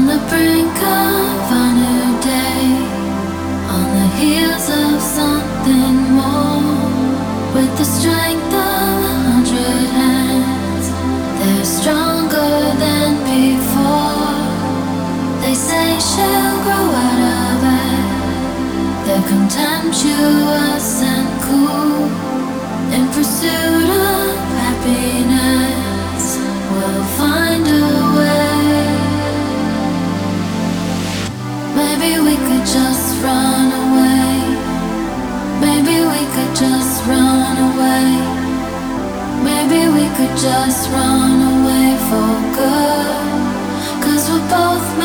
the brink of a new day, on the heels of something more. With the strength of 100 hands, they're stronger than before. They say she'll grow out of it. They're contemptuous and cool. In pursuit of happiness, we'll find a way. Maybe we could just run away. Maybe we could just run away. Maybe we could just run away for good. 'Cause we're both